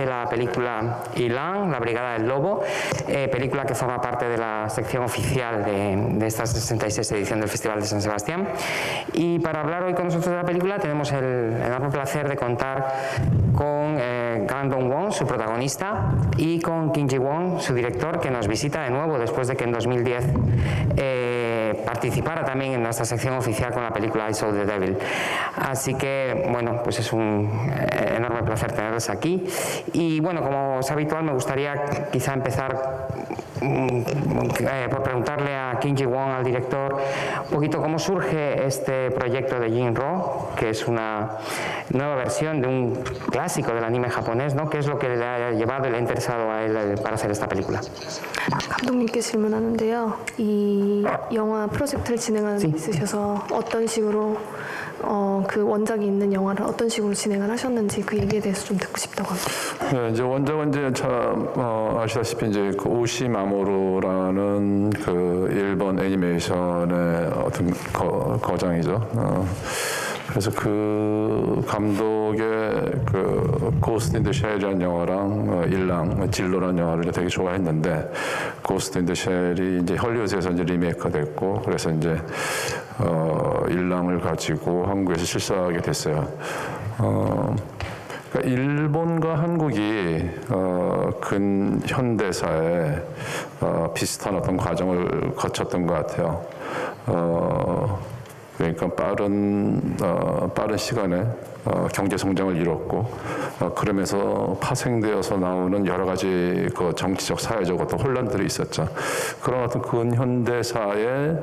de la película Ilan, La Brigada del Lobo, película que forma parte de la sección oficial de esta 66 edición del Festival de San Sebastián. Y para hablar hoy con nosotros de la película tenemos el enorme placer de contar con Gang Dong-won, su protagonista, y con Kim Ji-won, su director, que nos visita de nuevo después de que en 2010 participara también en nuestra sección oficial con la película I Saw the Devil. Así que, bueno, pues es un enorme placer tenerles aquí. Y bueno, como es habitual, me gustaría quizá empezar por preguntarle a Kim Ji-won, al director, un poquito cómo surge este proyecto de Jin-Ro, que es una nueva versión de un clásico del anime japonés, ¿no? ¿Qué es lo que le ha llevado y le ha interesado a él para hacer esta película? 감독님께 질문하는데요. 이 영화 프로젝트를 진행하는 데 있으셔서 어떤 식으로 그 원작이 있는 영화를 어떤 식으로 진행을 하셨는지 그 얘기에 대해서 좀 듣고 싶다고 합니다. 네, 이제 원작은 이제 참 아시다시피 이제 그 오시마모루라는 그 일본 애니메이션의 어떤 거장이죠. 그래서 그 감독의 그 고스트 인 더 쉘이라는 영화랑 일랑 진로라는 영화를 되게 좋아했는데 고스트 인 더 쉘이 이제 헐리우드에서 이제 리메이크가 됐고 그래서 이제 일랑을 가지고 한국에서 실사하게 됐어요. 그러니까 일본과 한국이 근현대사에 비슷한 어떤 과정을 거쳤던 것 같아요. 그러니까 빠른 시간에 경제 성장을 이뤘고 그러면서 파생되어서 나오는 여러 가지 그 정치적, 사회적 어떤 혼란들이 있었죠. 그런 어떤 근현대사의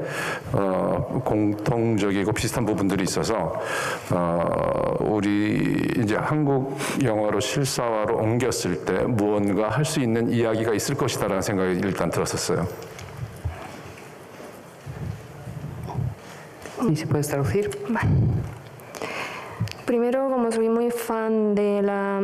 공통적이고 비슷한 부분들이 있어서 우리 이제 한국 영화로 실사화로 옮겼을 때 무언가 할 수 있는 이야기가 있을 것이다라는 생각이 일단 들었었어요. ¿Y si puedes traducir? Vale. Primero, como soy muy fan de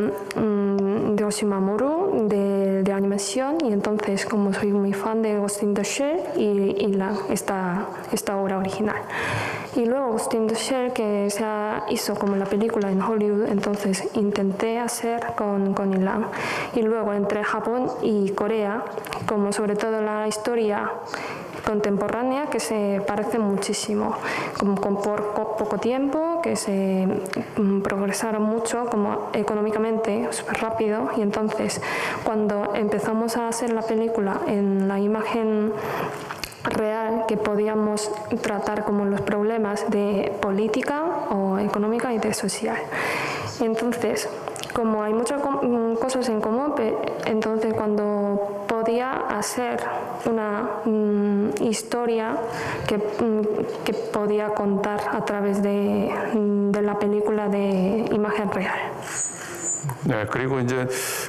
Oshimamoru, de animación, y entonces como soy muy fan de Ghost in the Shell y esta obra original. Y luego Ghost in the Shell, que hizo como la película en Hollywood, entonces intenté hacer con Ilan. Y luego entre Japón y Corea, como sobre todo la historia contemporánea, que se parece muchísimo, como por poco tiempo, que se progresaron mucho como económicamente, súper rápido, y entonces cuando empezamos a hacer la película en la imagen real, que podíamos tratar como los problemas de política o económica y de social. Entonces, como hay muchas cosas en común, entonces cuando podía hacer una historia que podía contar a través de la película de imagen real. 네, 그리고 이제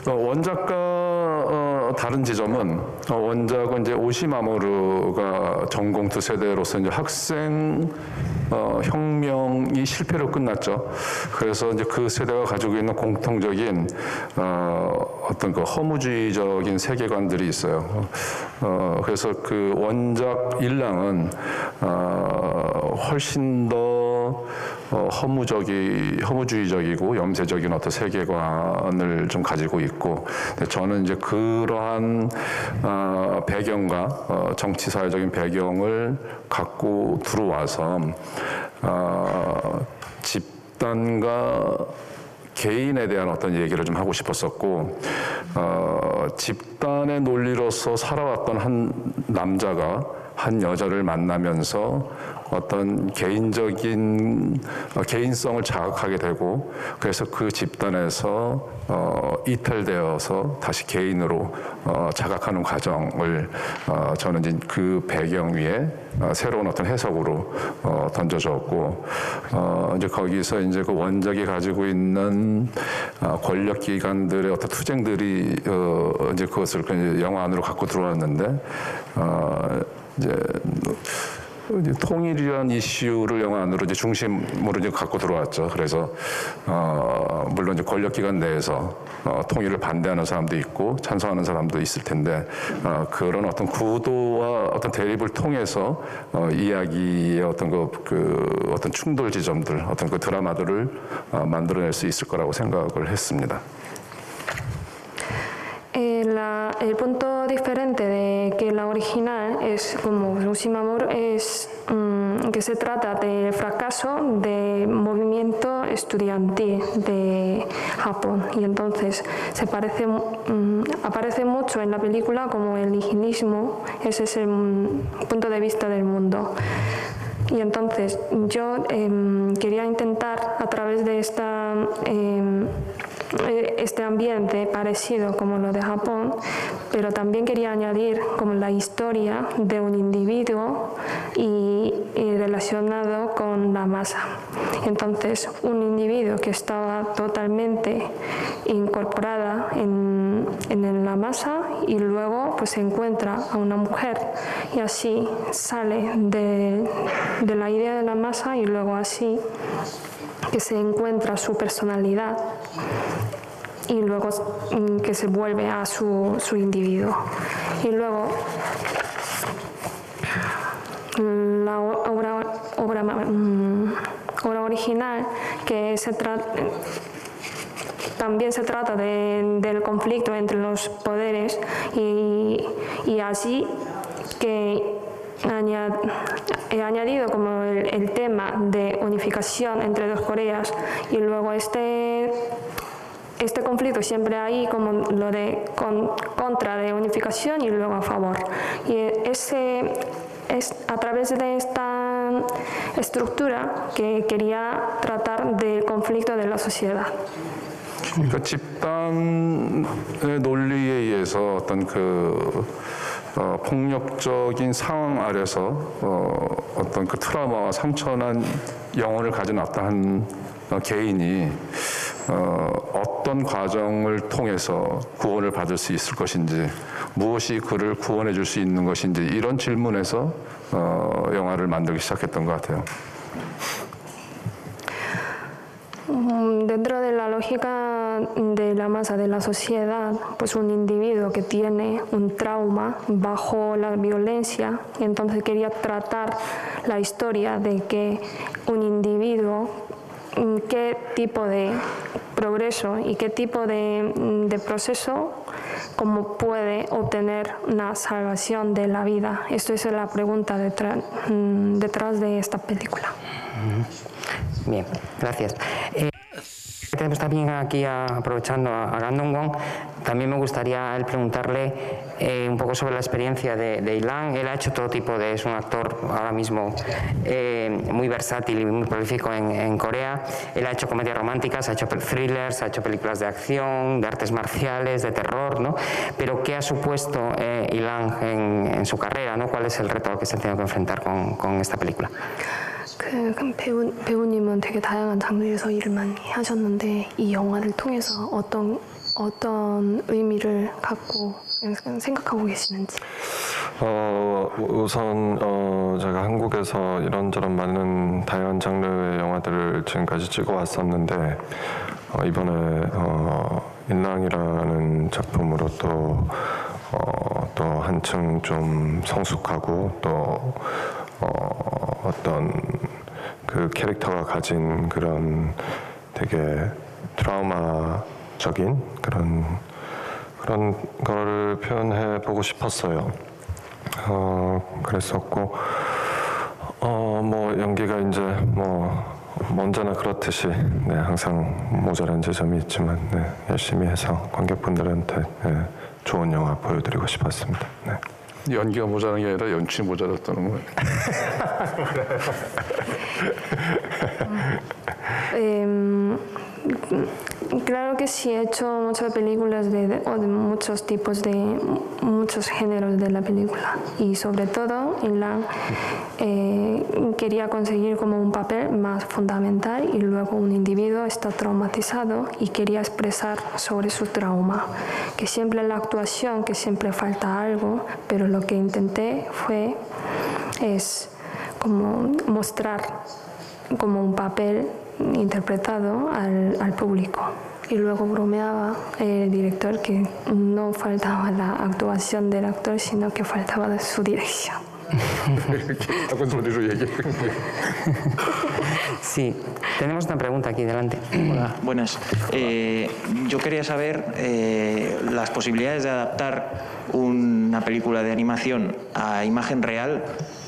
원작과 다른 지점은 원작은 이제 오시마모루가 전공투 세대로서 이제 학생 혁명이 실패로 끝났죠. 그래서 이제 그 세대가 가지고 있는 공통적인 어떤 그 허무주의적인 세계관들이 있어요. 그래서 그 원작 일랑은 훨씬 더 허무주의적이고 염세적인 어떤 세계관을 좀 가지고 있고, 저는 이제 그러한 배경과 정치 사회적인 배경을 갖고 들어와서 집단과 개인에 대한 어떤 얘기를 좀 하고 싶었었고, 집단의 논리로서 살아왔던 한 남자가 한 여자를 만나면서 어떤 개인성을 자극하게 되고, 그래서 그 집단에서 이탈되어서 다시 개인으로 자각하는 과정을 저는 이제 그 배경 위에 새로운 어떤 해석으로 던져줬고, 이제 거기서 이제 그 원작이 가지고 있는 권력 기관들의 어떤 투쟁들이 이제 그것을 영화 안으로 갖고 들어왔는데, 이제 통일이라는 이슈를 영화 안으로 이제 중심으로 이제 갖고 들어왔죠. 그래서 물론 이제 권력기관 내에서 통일을 반대하는 사람도 있고 찬성하는 사람도 있을 텐데, 그런 어떤 구도와 어떤 대립을 통해서 이야기의 어떤 어떤 충돌 지점들, 어떤 그 드라마들을 만들어낼 수 있을 거라고 생각을 했습니다. el punto diferente de que la original es como Ushimamuro es que se trata del fracaso del movimiento estudiantil de Japón y entonces aparece mucho en la película como el nihilismo, ese es el punto de vista del mundo. Y entonces yo quería intentar a través de este ambiente parecido como lo de Japón, pero también quería añadir como la historia de un individuo y relacionado con la masa. Entonces, un individuo que estaba totalmente incorporada en la masa y luego pues se encuentra a una mujer y así sale de la idea de la masa y luego así que se encuentra su personalidad y luego que se vuelve a su individuo. Y luego la obra original que también se trata del conflicto entre los poderes y así que he añadido como el tema de unificación entre dos Coreas y luego este conflicto siempre hay como lo de contra de unificación y luego a favor. Y es a través de esta estructura que quería tratar del conflicto de la sociedad. 그러니까 집단의 논리에 의해서 어떤 폭력적인 상황 아래서 어떤 그 트라우마와 상처난 영혼을 가진 어떠한 개인이 어떤 과정을 통해서 구원을 받을 수 있을 것인지 무엇이 그를 구원해 줄 수 있는 것인지 이런 질문에서 영화를 만들기 시작했던 것 같아요. Dentro de la lógica de la masa de la sociedad, pues un individuo que tiene un trauma bajo la violencia, y entonces quería tratar la historia de que un individuo, qué tipo de progreso y qué tipo de proceso, cómo puede obtener una salvación de la vida. Esto es la pregunta detrás de esta película. Bien, gracias. Tenemos también aquí, aprovechando a Gandong Won, también me gustaría preguntarle un poco sobre la experiencia de Ilan. Él ha hecho todo tipo es un actor ahora mismo muy versátil y muy prolífico en Corea. Él ha hecho comedias románticas, ha hecho thrillers, ha hecho películas de acción, de artes marciales, de terror, ¿no? Pero ¿qué ha supuesto Ilan en su carrera, ¿no? ¿Cuál es el reto al que se ha tenido que enfrentar con esta película? 배우님은 되게 다양한 장르에서 일을 많이 하셨는데 이 영화를 통해서 어떤 의미를 갖고 생각하고 계시는지? 우선 제가 한국에서 이런저런 많은 다양한 장르의 영화들을 지금까지 찍어왔었는데 이번에 인랑이라는 작품으로 또 한층 좀 성숙하고 또 어떤 그 캐릭터가 가진 그런 되게 트라우마적인 그런 거를 표현해 보고 싶었어요. 그랬었고 뭐 연기가 이제 뭐 언제나 그렇듯이 네, 항상 모자란 지점이 있지만 네, 열심히 해서 관객분들한테 네, 좋은 영화 보여드리고 싶었습니다. 네. 연기가 모자란 게 아니라 연출이 모자랐다는 거예요. Claro que sí, he hecho muchas películas de muchos tipos, de muchos géneros de la película y sobre todo Ilan quería conseguir como un papel más fundamental y luego un individuo está traumatizado y quería expresar sobre su trauma, que siempre en la actuación, que siempre falta algo, pero lo que intenté es como mostrar como un papel interpretado al público. Y luego bromeaba el director que no faltaba la actuación del actor, sino que faltaba de su dirección. Sí, tenemos una pregunta aquí delante. Hola, buenas. Yo quería saber las posibilidades de adaptar una película de animación a imagen real.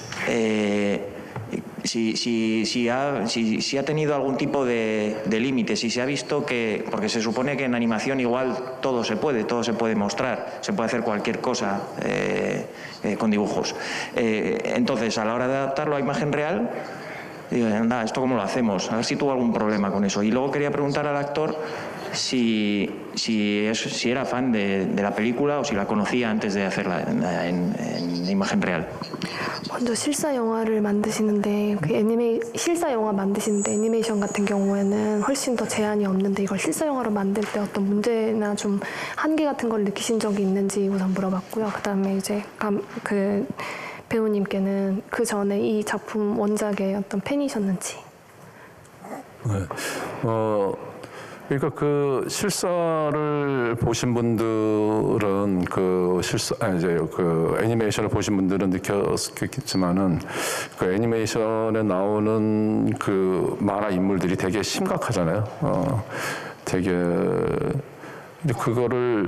Si ha tenido algún tipo de límite, si se ha visto que, porque se supone que en animación igual todo se puede mostrar, se puede hacer cualquier cosa con dibujos. Entonces, a la hora de adaptarlo a imagen real, digo, anda, ¿esto cómo lo hacemos? A ver si tuvo algún problema con eso. Y luego quería preguntar al actor si era fan de la película o si la conocía antes de hacerla en imagen real. 먼저 실사 영화를 만드시는데 실사 영화 만드시는데 애니메이션 같은 경우에는 훨씬 더 제한이 없는데 이걸 실사 영화로 만들 때 어떤 문제나 좀 한계 같은 걸 느끼신 적이 있는지 우선 물어봤고요. 그다음에 이제 그 배우님께는 그 전에 이 작품 원작의 어떤 팬이셨는지. 네. 그러니까 그 실사를 보신 분들은 이제 그 애니메이션을 보신 분들은 느꼈겠지만은 그 애니메이션에 나오는 그 만화 인물들이 되게 심각하잖아요. 되게 근데 그거를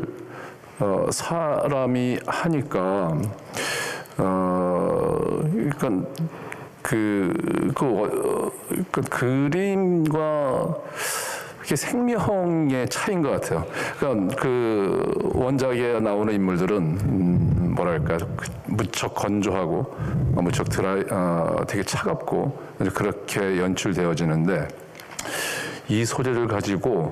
사람이 하니까 그러니까 그 그림과 그게 생명의 차이인 것 같아요. 그러니까 그 원작에 나오는 인물들은 뭐랄까 무척 건조하고 무척 되게 차갑고 그렇게 연출되어지는데 이 소재를 가지고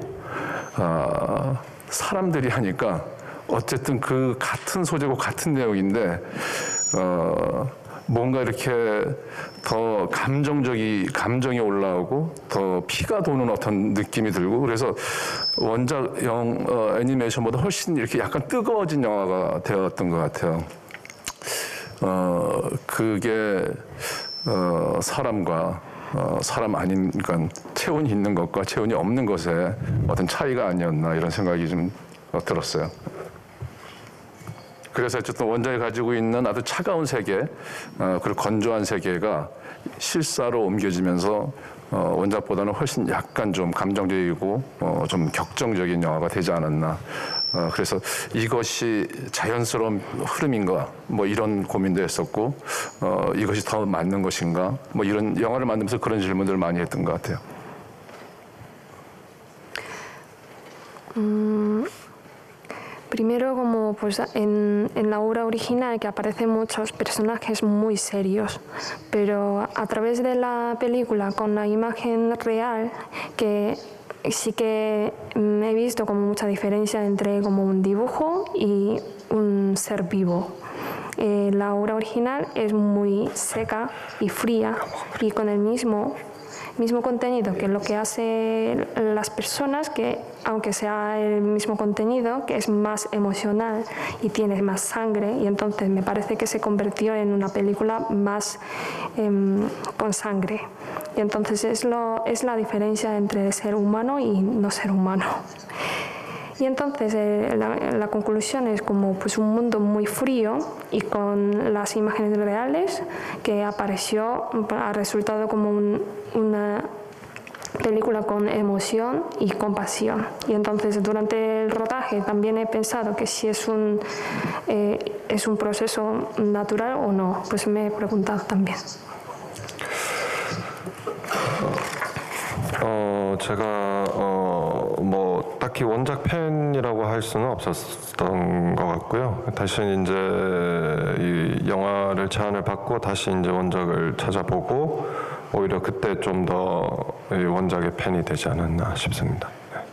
사람들이 하니까 어쨌든 그 같은 소재고 같은 내용인데 뭔가 이렇게 더 감정이 올라오고 더 피가 도는 어떤 느낌이 들고 그래서 원작 애니메이션보다 훨씬 이렇게 약간 뜨거워진 영화가 되었던 것 같아요. 그게 사람과 사람 아닌 그러니까 체온이 있는 것과 체온이 없는 것의 어떤 차이가 아니었나 이런 생각이 좀 들었어요. 그래서 어쨌든 원작이 가지고 있는 아주 차가운 세계, 그리고 건조한 세계가 실사로 옮겨지면서 원작보다는 훨씬 약간 좀 감정적이고 좀 격정적인 영화가 되지 않았나. 그래서 이것이 자연스러운 흐름인가, 뭐 이런 고민도 했었고, 이것이 더 맞는 것인가, 뭐 이런 영화를 만들면서 그런 질문들을 많이 했던 것 같아요. Primero, como pues en la obra original que aparecen muchos personajes muy serios, pero a través de la película con la imagen real, que sí que he visto como mucha diferencia entre como un dibujo y un ser vivo. La obra original es muy seca y fría y con el mismo contenido, que es lo que hace las personas, que aunque sea el mismo contenido, que es más emocional y tiene más sangre, y entonces me parece que se convirtió en una película más con sangre. Y entonces es la diferencia entre ser humano y no ser humano. Y entonces la conclusión es como pues un mundo muy frío y con las imágenes reales que ha resultado como una película con emoción y compasión. Y entonces durante el rodaje también he pensado que si es un proceso natural o no, pues me he preguntado también. 제가 뭐 딱히 원작 팬이라고 할 수는 없었던 것 같고요. 다시 이제 이 영화를 제안을 받고 다시 이제 원작을 찾아보고 오히려 그때 좀 더 원작의 팬이 되지 않았나 싶습니다.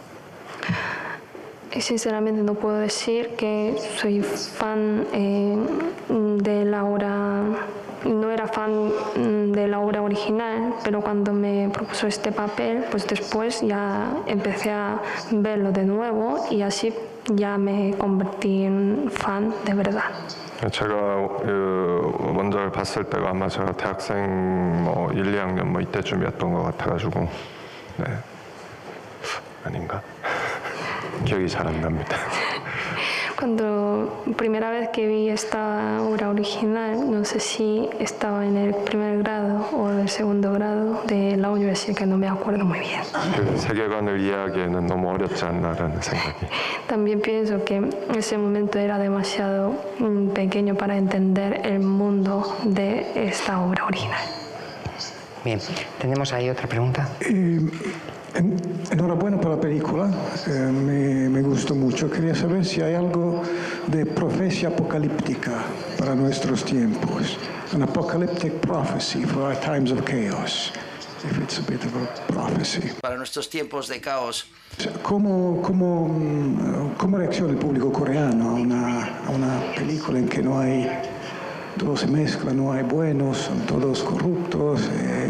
Sinceramente no puedo decir que soy fan de la obra, no era fan de la obra original, pero cuando me propuso este papel, pues después ya empecé a verlo de nuevo y así ya me convertí en fan de verdad. 제가 원작을 봤을 때가 아마 제가 대학생 뭐 1, 2학년 뭐 이때쯤이었던 것 같아가지고 네. 아닌가? 기억이 잘 안 납니다. Cuando cuando primera vez que vi esta obra original, no sé si estaba en el primer grado o el segundo grado de la universidad, que no me acuerdo muy bien. 그 세계관을 이해하기에는 너무 어렵지 않나라는 생각이. También pienso que ese momento era demasiado pequeño para entender el mundo de esta obra original. Bien, tenemos ahí otra pregunta. Enhorabuena por la película, me gustó mucho. Quería saber si hay algo de profecía apocalíptica para nuestros tiempos. An apocalyptic prophecy for our times of chaos, if it's a bit of a prophecy. Para nuestros tiempos de caos. ¿Cómo reacciona el público coreano a una película en que no hay, todo se mezcla, no hay buenos, son todos corruptos,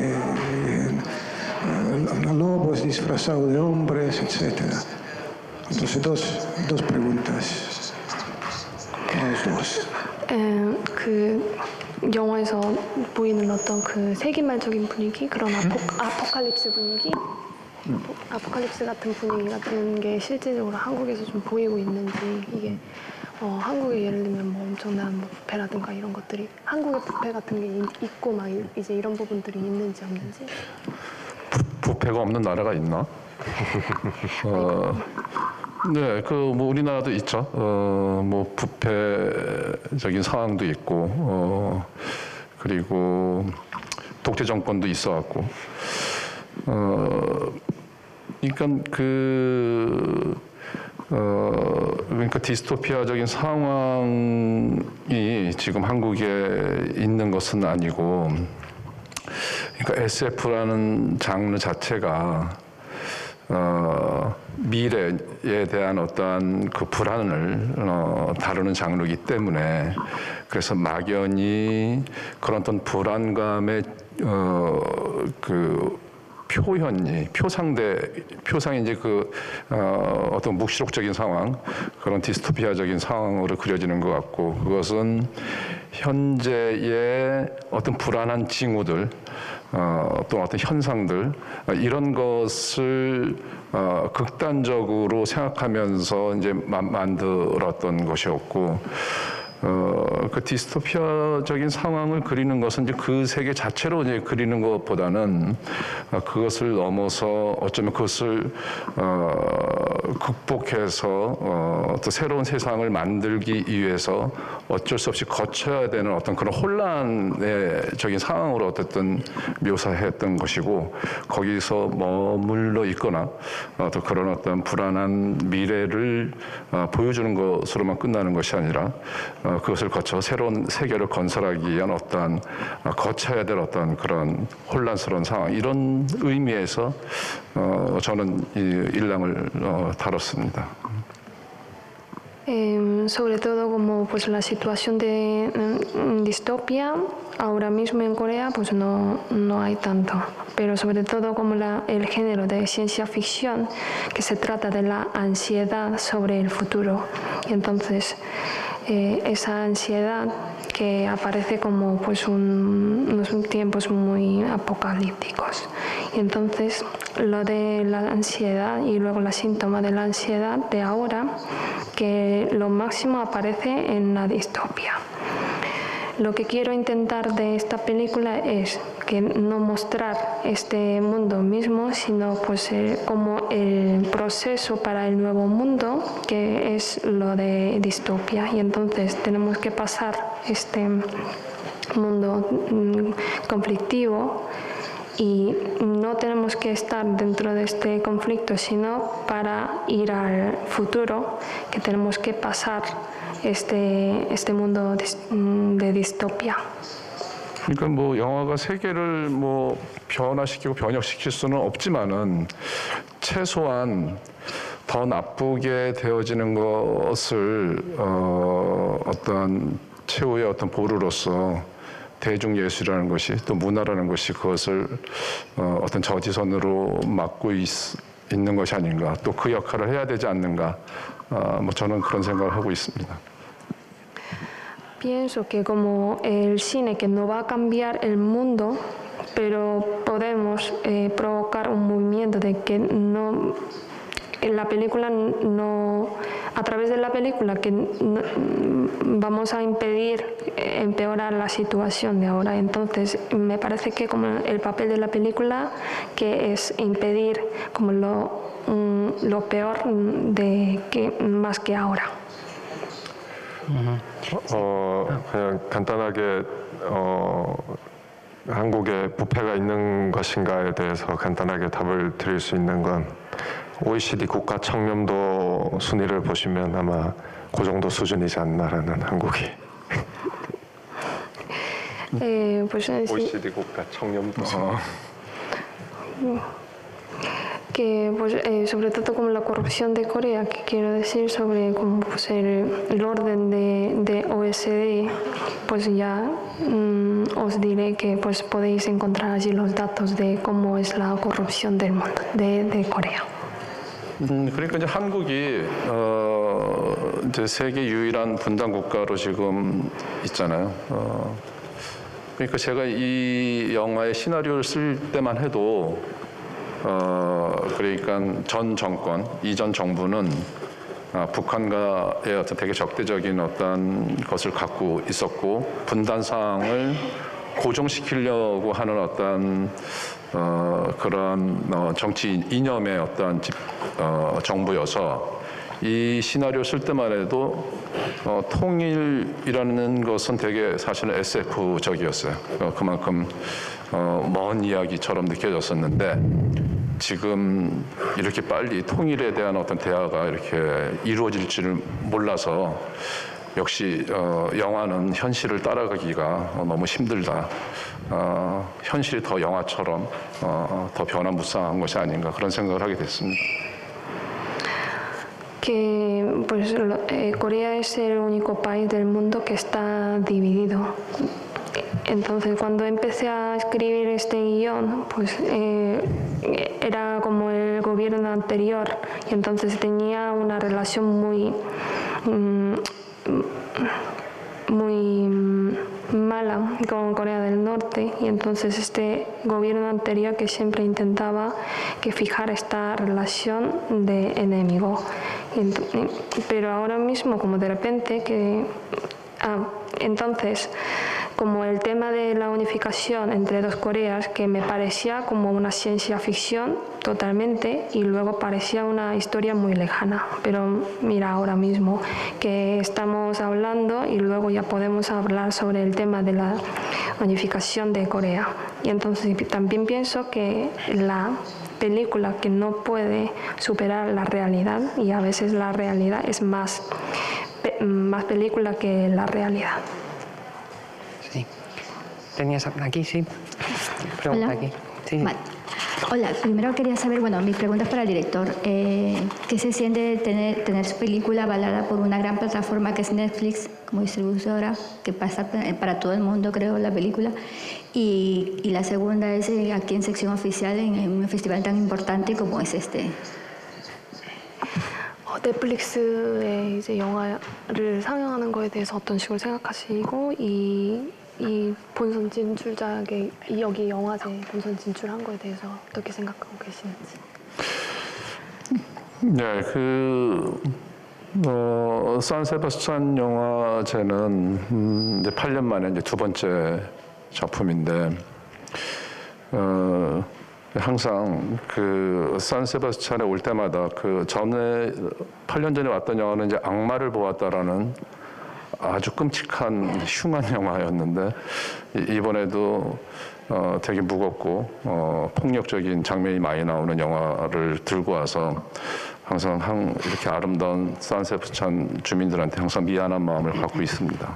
lobos disfrazados de hombres, etc. Entonces, dos preguntas. Los dos. 그 영화에서 보이는 어떤 그 세기말적인 분위기, 그런 아포칼립스 분위기, 아포칼립스 같은 분위기 같은 게 실질적으로 한국에서 좀 보이고 있는지, 이게 한국에 예를 들면 뭐 엄청난 뭐 부패라든가 이런 것들이, 한국의 부패 같은 게 있고 막 이제 이런 부분들이 있는지 없는지. 부패가 없는 나라가 있나? 네, 뭐 우리나라도 있죠. 뭐 부패적인 상황도 있고, 그리고 독재 정권도 있어갖고, 그러니까 그러니까 디스토피아적인 상황이 지금 한국에 있는 것은 아니고, 그러니까 SF라는 장르 자체가 미래에 대한 어떠한 그 불안을 다루는 장르이기 때문에, 그래서 막연히 그런 어떤 불안감의 그 표상이 이제 그 어떤 묵시록적인 상황, 그런 디스토피아적인 상황으로 그려지는 것 같고, 그것은 현재의 어떤 불안한 징후들, 또 어떤 현상들, 이런 것을 극단적으로 생각하면서 이제 만들었던 것이었고, 그 디스토피아적인 상황을 그리는 것은 이제 그 세계 자체로 이제 그리는 것보다는 그것을 넘어서 어쩌면 그것을 극복해서 또 새로운 세상을 만들기 위해서 어쩔 수 없이 거쳐야 되는 어떤 그런 혼란적인 상황으로 어쨌든 묘사했던 것이고, 거기서 머물러 있거나 또 그런 어떤 불안한 미래를 보여주는 것으로만 끝나는 것이 아니라 그것을 거쳐 새로운 세계를 건설하기 위한 어떤 거쳐야 될 어떤 그런 혼란스러운 상황, 이런 의미에서 저는 이 일랑을 다뤘습니다. Sobre todo como pues la situación de distopia ahora mismo en Corea pues no hay tanto, pero sobre todo como el género de ciencia ficción, que se trata de la ansiedad sobre el futuro, y entonces esa ansiedad que aparece como pues unos tiempos muy apocalípticos, y entonces lo de la ansiedad y luego la síntoma de la ansiedad de ahora, que lo máximo aparece en la distopia. Lo que quiero intentar de esta película es que no mostrar este mundo mismo, sino pues como el proceso para el nuevo mundo, que es lo de distopia. Y entonces tenemos que pasar este mundo conflictivo, y no tenemos que estar dentro de este conflicto, sino para ir al futuro, que tenemos que pasar este mundo de distopia. 그러니까 뭐 영화가 세계를 뭐 변화시키고 변혁시킬 수는 없지만은 최소한 더 나쁘게 되어지는 것을 어떤 최후의 어떤 보루로서 대중예술이라는 것이, 또 문화라는 것이 그것을 어떤 저지선으로 막고 있는 것이 아닌가, 또 그 역할을 해야 되지 않는가, 뭐 저는 그런 생각을 하고 있습니다. Pienso que como el cine que no va a cambiar el mundo, pero podemos provocar un movimiento de que no, en la película no a través de la película que vamos a impedir empeorar la situación de ahora. Entonces me parece que como el papel de la película que es impedir como lo peor más que ahora. 그냥 간단하게 한국에 부패가 있는 것인가에 대해서 간단하게 답을 드릴 수 있는 건 OECD 국가 청렴도 순위를 보시면 아마 그 정도 수준이지 않나라는 한국이. OECD 국가 청렴도 순위. Que pues, sobre todo como la corrupción de Corea, que quiero decir sobre como, pues, el orden de OSD, pues ya os diré que pues, podéis encontrar allí los datos de cómo es la corrupción del mundo, de Corea. 그러니까 이제 한국이 이제 세계 유일한 분단 국가로 지금 있잖아요. 그러니까 제가 이 영화의 시나리오를 쓸 때만 해도 그러니까 전 정권, 이전 정부는 북한과의 어떤 되게 적대적인 어떤 것을 갖고 있었고 분단 사항을 고정시키려고 하는 어떤 그런 정치 이념의 어떤 정부여서 이 시나리오 쓸 때만 해도 통일이라는 것은 되게 사실은 SF적이었어요. 그만큼 먼 이야기처럼 느껴졌었는데 지금 이렇게 빨리 통일에 대한 어떤 대화가 이렇게 이루어질지를 몰라서 역시 영화는 현실을 따라가기가 너무 힘들다. 현실이 더 영화처럼 더 변화무쌍한 것이 아닌가 그런 생각을 하게 됐습니다. Que pues, Corea es el único país del mundo que está dividido. Entonces, cuando empecé a escribir este guión, pues era como el gobierno anterior y entonces tenía una relación muy mala con Corea del Norte y entonces este gobierno anterior que siempre intentaba que fijar esta relación de enemigo. Pero ahora mismo, como de repente, entonces, como el tema de la unificación entre dos Coreas, que me parecía como una ciencia ficción totalmente y luego parecía una historia muy lejana. Pero mira, ahora mismo que estamos hablando y luego ya podemos hablar sobre el tema de la unificación de Corea. Y entonces también pienso que la película que no puede superar la realidad y a veces la realidad es más película que la realidad. Sí. Tenías aquí, sí. Pregunta. Hola. Aquí. Sí. Vale. Hola, primero quería saber, bueno, mi pregunta es para el director. ¿Qué se siente tener su película avalada por una gran plataforma que es Netflix como distribuidora, que pasa para todo el mundo, creo, la película? Y la segunda es aquí en sección oficial en un festival tan importante como es este. 넷플릭스에 이제 영화를 상영하는 거에 대해서 어떤 식으로 생각하시고 이 본선 진출작의 여기 영화제 본선 진출한 거에 대해서 어떻게 생각하고 계시는지. 네, 산세바스찬 영화제는 이제 8년 만에 이제 두 번째 작품인데 항상 산세바스찬에 올 때마다 전에 8년 전에 왔던 영화는 이제 악마를 보았다라는 아주 끔찍한 흉한 영화였는데 이번에도 되게 무겁고 폭력적인 장면이 많이 나오는 영화를 들고 와서 항상 이렇게 아름다운 산세바스찬 주민들한테 항상 mi안한 마음을 갖고 있습니다.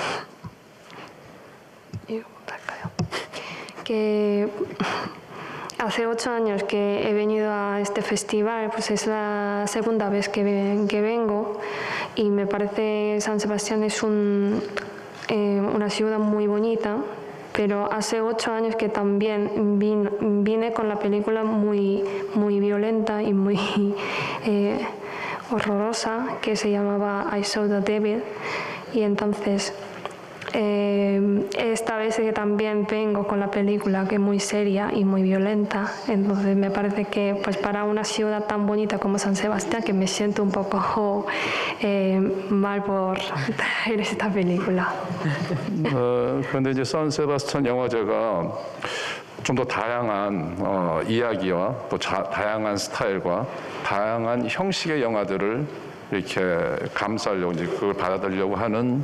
Que hace 8 años que he venido a este festival, pues es la segunda vez que vengo y me parece San Sebastián es una ciudad muy bonita, pero hace 8 años que también vine con la película muy violenta y muy horrorosa que se llamaba I Saw the Devil y entonces esta vez que también vengo con la película que es muy seria y muy violenta, entonces me parece que pues para una ciudad tan bonita como San Sebastián, que me siento un poco mal por traer esta película. 그런데 이제 샌세바스찬 영화제가 좀 더 다양한 이야기와 또 다양한 스타일과 다양한 형식의 영화들을 이렇게 감싸려고 이제 그걸 받아들이려고 하는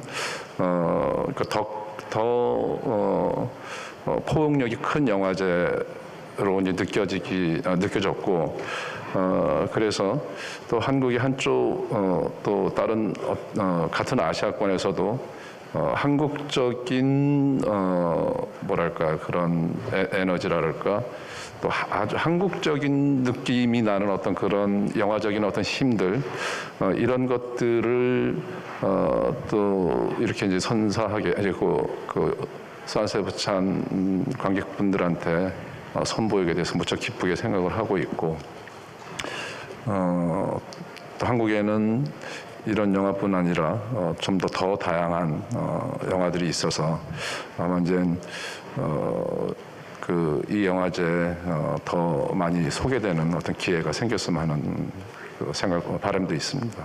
더 포용력이 큰 영화제로 이제 느껴졌고 그래서 또 한국이 한쪽 또 다른 같은 아시아권에서도 한국적인 뭐랄까 그런 에너지랄까 또 아주 한국적인 느낌이 나는 어떤 그런 영화적인 어떤 힘들 이런 것들을 또 이렇게 이제 선사하게 그 샌세바스찬 관객분들한테 선보이게 돼서 무척 기쁘게 생각을 하고 있고 또 한국에는 이런 영화뿐 아니라 좀 더 다양한 영화들이 있어서 아마 이제 이 영화제에 더 많이 소개되는 어떤 기회가 생겼으면 하는 바람도 있습니다.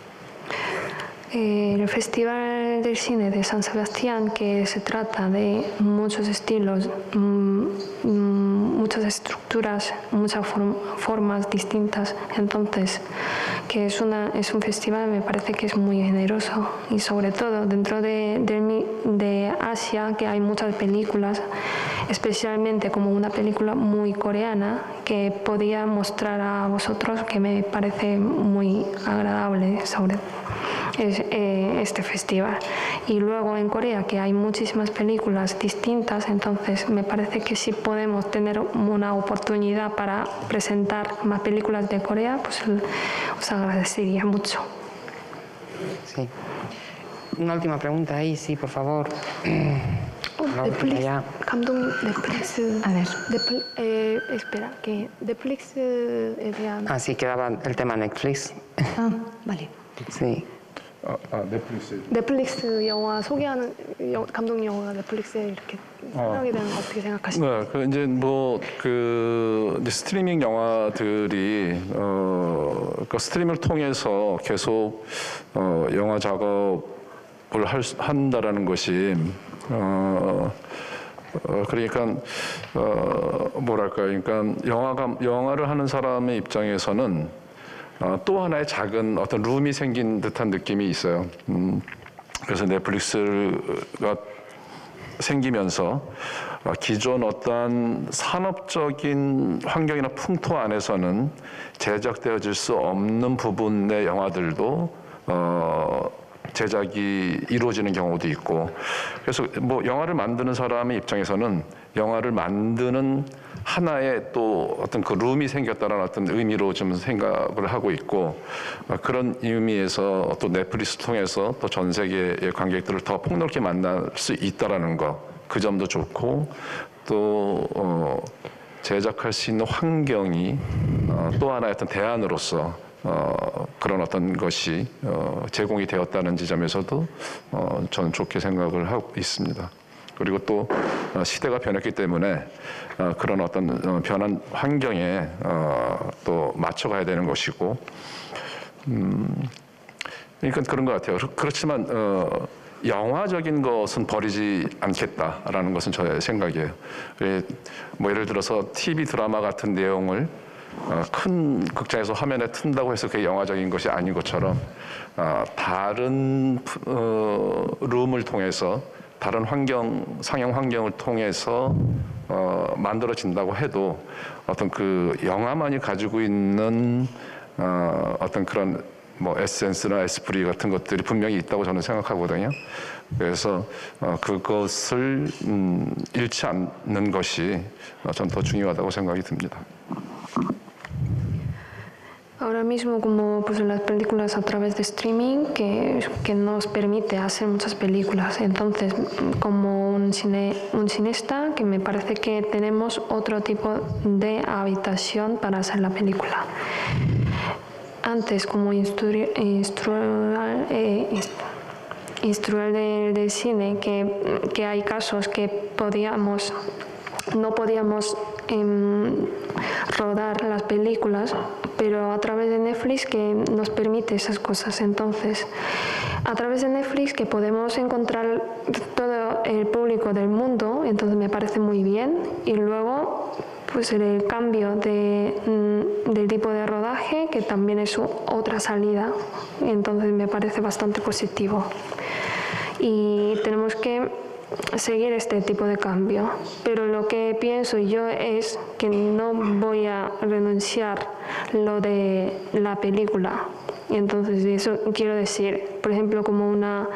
El Festival del Cine de San Sebastián, que se trata de muchos estilos, muchas estructuras, muchas formas distintas, entonces que es un festival me parece que es muy generoso y sobre todo dentro de Asia, que hay muchas películas, especialmente como una película muy coreana que podía mostrar a vosotros, que me parece muy agradable sobre este festival. Y luego en Corea, que hay muchísimas películas distintas, entonces me parece que si podemos tener una oportunidad para presentar más películas de Corea, pues os agradecería mucho. Sí. Una última pregunta ahí, sí, por favor. 넷플릭스 감독님 넷플릭스 espera que 넷플릭스에 대한 sí, quedaba el tema Netflix. vale. Sí. 넷플릭스 영화 소개하는 감독님 영화가 넷플릭스에 이렇게 상영이 되는 거 어떻게 생각하십니까? 네, 그 이제 이제 스트리밍 영화들이 그 스트리밍을 통해서 계속 영화 작업을 한다라는 것이 그러니까 뭐랄까요? 그러니까 영화를 하는 사람의 입장에서는 또 하나의 작은 어떤 룸이 생긴 듯한 느낌이 있어요. 그래서 넷플릭스가 생기면서 기존 어떠한 산업적인 환경이나 풍토 안에서는 제작되어질 수 없는 부분의 영화들도 제작이 이루어지는 경우도 있고, 그래서 뭐 영화를 만드는 사람의 입장에서는 영화를 만드는 하나의 또 어떤 그 룸이 생겼다는 어떤 의미로 좀 생각을 하고 있고, 그런 의미에서 또 넷플릭스 통해서 또 전 세계의 관객들을 더 폭넓게 만날 수 있다라는 거, 그 점도 좋고, 또 제작할 수 있는 환경이 또 하나의 어떤 대안으로서 그런 어떤 것이 제공이 되었다는 지점에서도 저는 좋게 생각을 하고 있습니다. 그리고 또 시대가 변했기 때문에 그런 어떤 변한 환경에 또 맞춰가야 되는 것이고, 그러니까 그런 것 같아요. 그렇지만 영화적인 것은 버리지 않겠다라는 것은 저의 생각이에요. 뭐 예를 들어서 TV 드라마 같은 내용을 큰 극장에서 화면에 튼다고 해서 그게 영화적인 것이 아닌 것처럼 다른 룸을 통해서 다른 상영 환경을 통해서 만들어진다고 해도 어떤 그 영화만이 가지고 있는 어떤 그런 뭐 에센스나 에스프리 같은 것들이 분명히 있다고 저는 생각하거든요. 그래서 그것을 잃지 않는 것이 전 더 중요하다고 생각이 듭니다. Ahora mismo, como pues las películas a través de streaming, que nos permite hacer muchas películas. Entonces, como un cineasta, que me parece que tenemos otro tipo de habitación para hacer la película. instruir del cine que hay casos que no podíamos rodar las películas, pero a través de Netflix que nos permite esas cosas. Entonces, a través de Netflix que podemos encontrar todo el público del mundo, entonces me parece muy bien. Y luego, pues el cambio del tipo de rodaje, que también es otra salida, entonces me parece bastante positivo. Y tenemos que seguir este tipo de cambio, pero lo que pienso yo es que no voy a renunciar lo de la película. Y entonces eso quiero decir, por ejemplo, como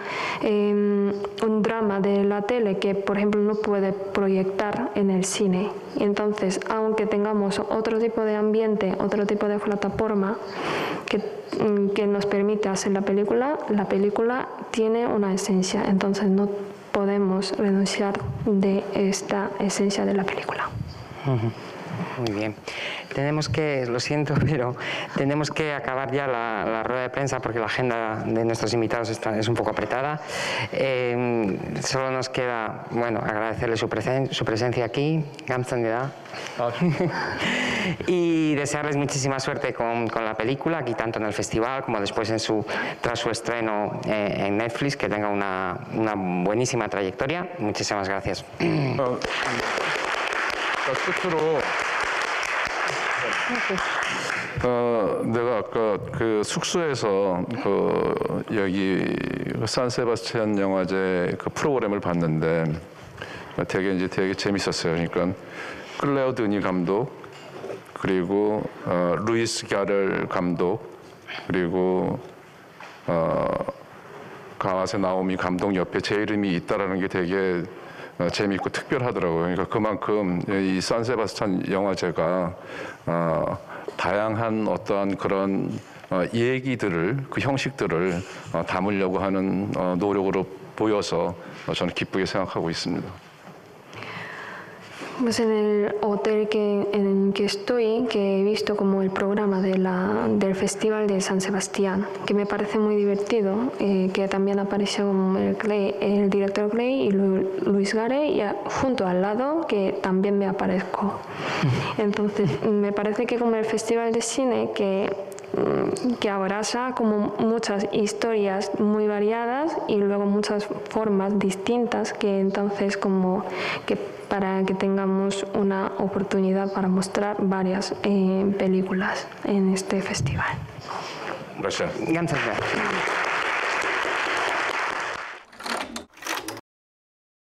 un drama de la tele que, por ejemplo, no puede proyectar en el cine. Y entonces, aunque tengamos otro tipo de ambiente, otro tipo de plataforma que nos permite hacer la película tiene una esencia, entonces no podemos renunciar de esta esencia de la película. Muy bien. Tenemos que, lo siento, pero tenemos que acabar ya la rueda de prensa porque la agenda de nuestros invitados es un poco apretada. Solo nos queda, bueno, agradecerle su presencia aquí, 감사합니다. Y desearles muchísima suerte con la película, aquí tanto en el festival como después tras su estreno en Netflix, que tenga una buenísima trayectoria. Muchísimas gracias. 끝으로 내가 아까 그 숙소에서 여기 산세바스티안 영화제 그 프로그램을 봤는데 되게 재밌었어요. 그러니까 클레어 드니 감독, 그리고 루이스 갸렐 감독, 그리고 가와세 나오미 감독 옆에 제 이름이 있다라는 게 되게 재미있고 특별하더라고요. 그러니까 그만큼 이 산세바스찬 영화제가 다양한 어떠한 그런 얘기들을, 그 형식들을 담으려고 하는 노력으로 보여서 저는 기쁘게 생각하고 있습니다. Pues en el hotel en el que estoy, que he visto como el programa del Festival de San Sebastián, que me parece muy divertido, que también apareció el director Clay y Luis Gare, y junto al lado, que también me aparezco. Entonces, me parece que como el Festival de Cine, que abraza como muchas historias muy variadas y luego muchas formas distintas, que entonces como que para que tengamos una oportunidad para mostrar varias películas en este festival. Gracias. Gracias.